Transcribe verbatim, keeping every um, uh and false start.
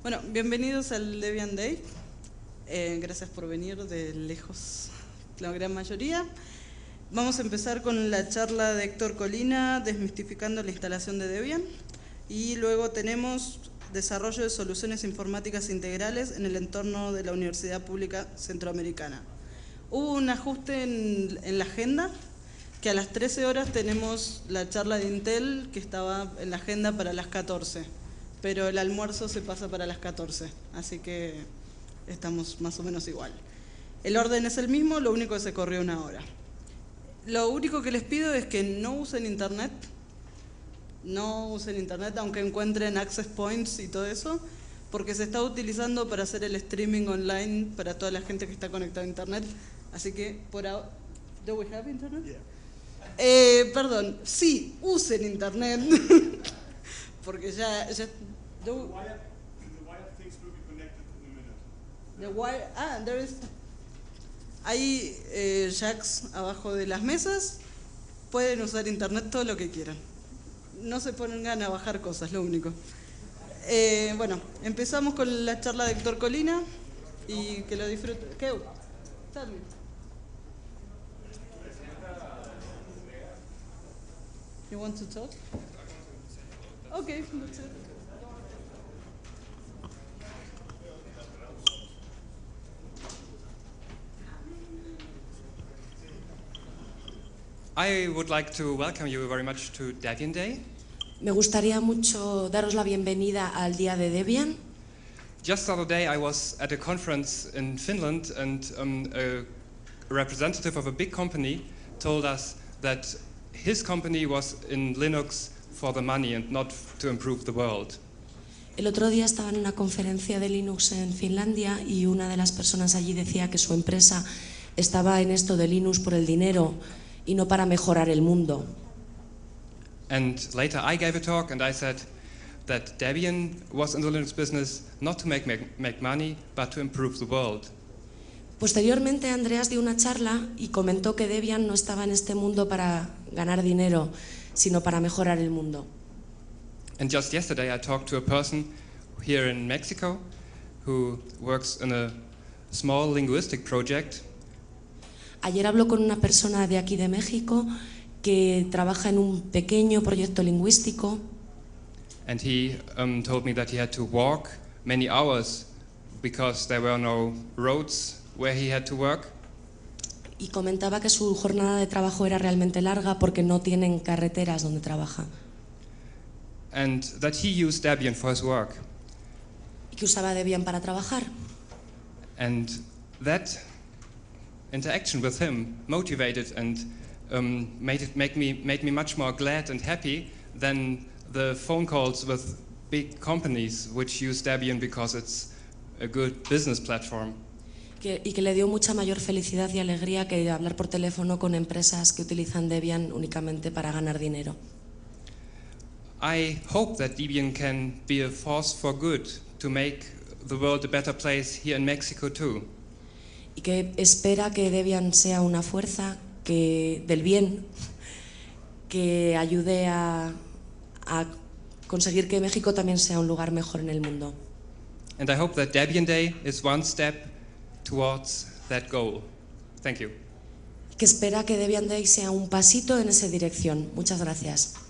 Bueno, bienvenidos al Debian Day. Eh, gracias por venir de lejos, la gran mayoría. Vamos a empezar con la charla de Héctor Colina, desmistificando la instalación de Debian. Y luego tenemos desarrollo de soluciones informáticas integrales en el entorno de la Universidad Pública Centroamericana. Hubo un ajuste en, en la agenda, que a las trece horas tenemos la charla de Intel, que estaba en la agenda para las catorce. Pero el almuerzo se pasa para las catorce, así que estamos más o menos igual. El orden es el mismo, lo único que se corrió una hora. Lo único que les pido es que no usen internet, no usen internet aunque encuentren access points y todo eso, porque se está utilizando para hacer el streaming online para toda la gente que está conectada a internet, así que por ahora... ¿Do we have internet? Yeah. Eh, perdón, sí, usen internet, porque ya... ya The wire, the wire things will be connected in a minute. The wire, ah, there is... Hay eh, jacks abajo de las mesas, pueden usar internet todo lo que quieran. No se pongan a bajar cosas, lo único. Eh, bueno, empezamos con la charla de Héctor Colina y que lo disfruten. ¿Qué? Tell me. You want to talk? Okay, that's it. I would like to welcome you very much to Debian Day. Me gustaría mucho daros la bienvenida al Día de Debian. Just the other day I was at a conference in Finland and um, a representative of a big company told us that his company was in Linux for the money and not to improve the world. El otro día estaba en una conferencia de Linux en Finlandia y una de las personas allí decía que su empresa estaba en esto de Linux por el dinero y no para mejorar el mundo. And later I gave a talk and I said that Debian was in the Linux business not to make, make, make money, but to improve the world. Posteriormente Andreas dio una charla y comentó que Debian no estaba en este mundo para ganar dinero, sino para mejorar el mundo. And just yesterday I talked to a person here in Mexico who works in a small linguistic project. Ayer habló con una persona de aquí de México que trabaja en un pequeño proyecto lingüístico. And he um, told me that he had to walk many hours because there were no roads where he had to work. Y comentaba que su jornada de trabajo era realmente larga porque no tienen carreteras donde trabaja. And that he used Debian for his work. Y que usaba Debian para trabajar. And that interaction with him motivated and um, made it make me made me much more glad and happy than the phone calls with big companies which use Debian because it's a good business platform. Que, y que le dio mucha mayor felicidad y alegría que hablar por teléfono con empresas que utilizan Debian únicamente para ganar dinero. I hope that Debian can be a force for good to make the world a better place here in Mexico too. Y que espera que Debian sea una fuerza que, del bien que ayude a, a conseguir que México también sea un lugar mejor en el mundo. And I hope that Debian Day is one step towards that goal. Thank you. Que espera que Debian Day sea un pasito en esa dirección. Muchas gracias.